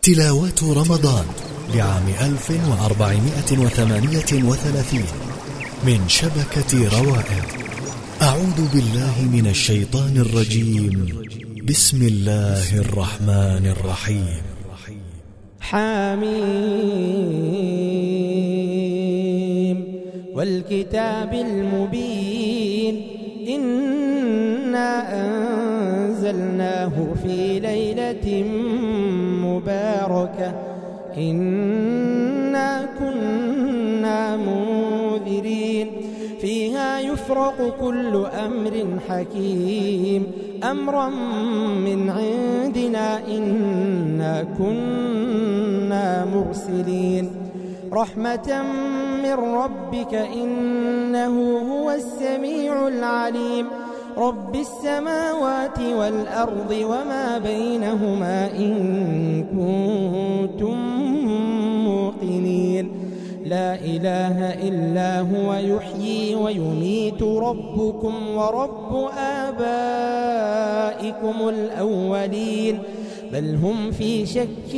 تلاوات رمضان لعام 1438 من شبكة روائد. أعوذ بالله من الشيطان الرجيم. بسم الله الرحمن الرحيم. حميم والكتاب المبين إنا أنزلناه في ليلة مباركة إنا كنا منذرين فيها يفرق كل أمر حكيم أمرا من عندنا إنا كنا مرسلين رحمة من ربك إنه هو السميع العليم رب السماوات والأرض وما بينهما إن كنتم موقنين لا إله إلا هو يحيي ويميت ربكم ورب آبائكم الأولين بل هم في شك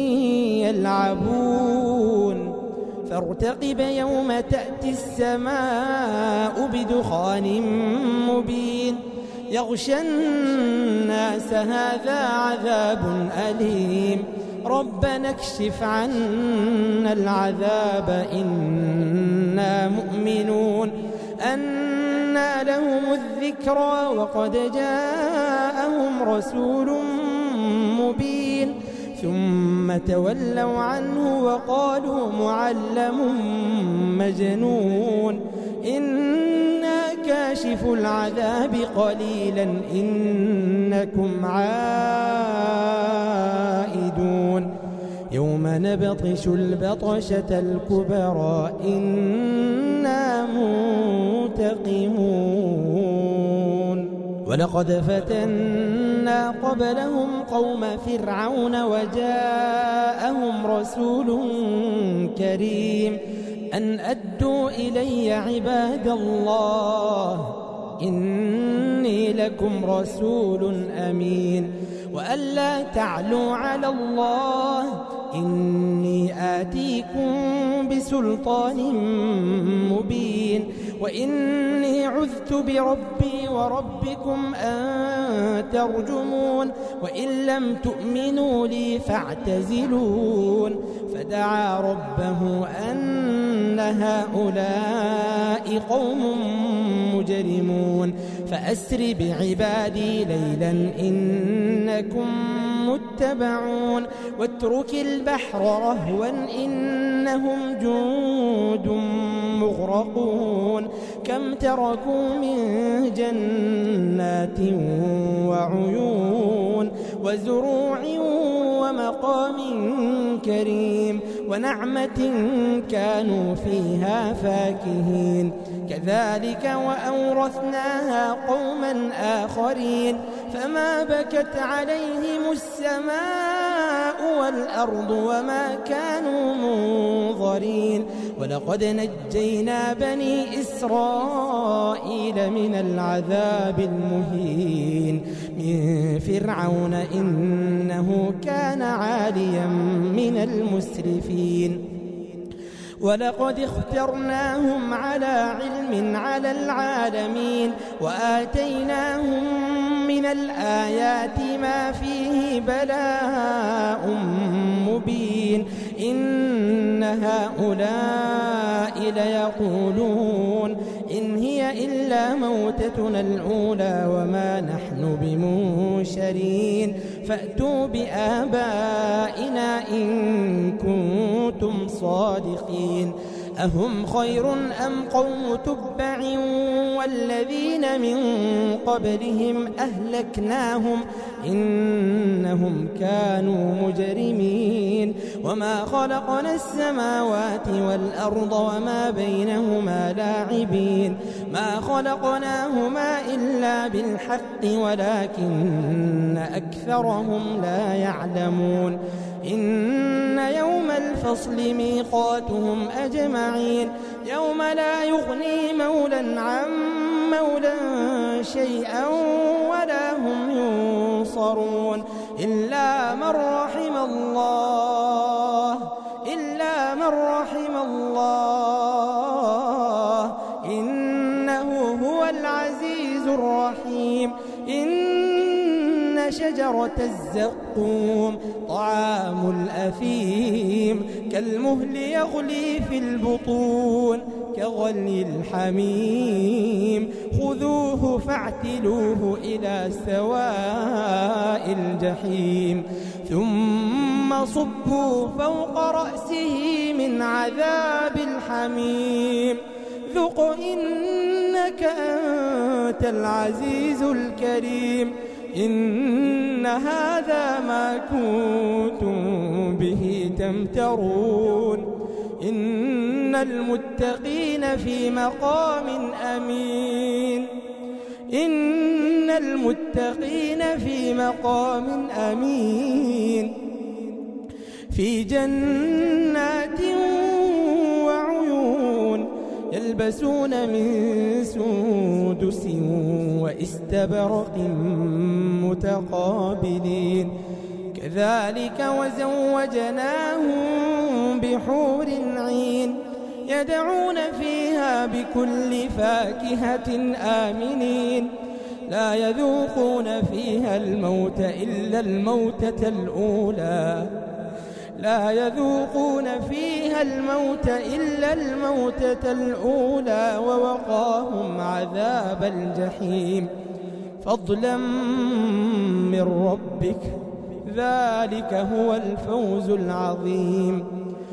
يلعبون فارتقب يوم تأتي السماء بدخان مبين يغشى الناس هذا عذاب أليم ربنا اكشف عنا العذاب إنا مؤمنون أنى لهم الذكرى وقد جاءهم رسول مبين ثم تولوا عنه وقالوا معلم مجنون إنا كاشف العذاب قليلا إنكم عائدون يوم نبطش البطشة الكبرى إنا منتقمون ولقد فتنا قبلهم قوم فرعون وجاءهم رسول كريم أن أدوا إلي عباد الله إني لكم رسول أمين وألا تعلوا على الله إني آتيكم بسلطان مبين وإني عذت بربي وربكم أن ترجمون وإن لم تؤمنوا لي فاعتزلون فدعا ربه أن هؤلاء قوم مجرمون فأسر بعبادي ليلا إنكم متبعون واترك البحر رهوا إنهم جند مغرقون كم تركوا من جنات وعيون وزروع ومقام كريم ونعمة كانوا فيها فاكهين كذلك وأورثناها قوما آخرين فما بكت عليهم السماء والأرض وما كانوا منظرين ولقد نجينا بني إسرائيل من العذاب المهين من فرعون إنه كان عاليا من المسرفين ولقد اخترناهم على علم على العالمين وآتيناهم من الآيات ما فيه بلاء مبين إن هؤلاء ليقولون إن هي إلا موتتنا الأولى وما نحن بمنشرين فأتوا بآبائنا إن كنتم صادقين أهم خير أم قوم تبع والذين من قبلهم أهلكناهم إنهم كانوا مجرمين وما خلقنا السماوات والأرض وما بينهما لاعبين ما خلقناهما إلا بالحق ولكن أكثرهم لا يعلمون إن يوم الفصل ميقاتهم أجمعين يوم لا يغني مولا عن مولا شيئا ولا هم ينصرون إلا من رحم الله شجرة الزقوم طعام الأثيم كالمهل يغلي في البطون كغلي الحميم خذوه فاعتلوه إلى سواء الجحيم ثم صبوا فوق رأسه من عذاب الحميم ذق إنك أنت العزيز الكريم إن هذا ما كنتم به تمترون إن المتقين في مقام أمين إن المتقين في مقام أمين في جنات وعيون يلبسون من سندس واستبرق متقابلين كذلك وزوجناهم بحور عين يدعون فيها بكل فاكهة آمنين لا يذوقون فيها الموت إلا الموتة الأولى لا يذوقون فيها الموت إلا الموتة الأولى ووقاهم عذاب الجحيم فضلا من ربك ذلك هو الفوز العظيم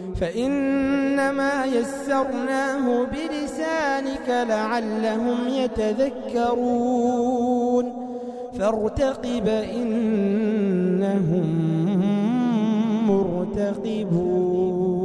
فإنما يسرناه بلسانك لعلهم يتذكرون فارتقب إنهم مرتقبون